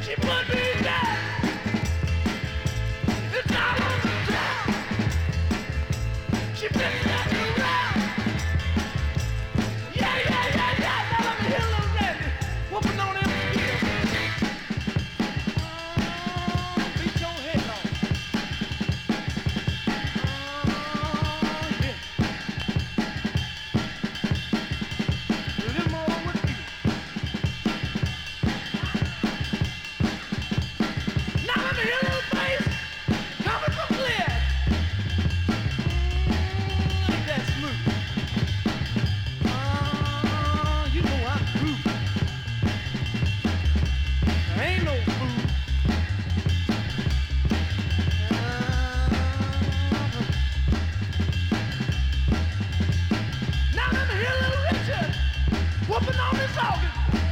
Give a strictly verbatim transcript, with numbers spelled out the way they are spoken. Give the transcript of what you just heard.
She put me down. It's all on the ground. She been standing around. Yeah, yeah, yeah, yeah. Now let me hear a little Randy whooping on them skills. Beat your head off. Whooping on this organ.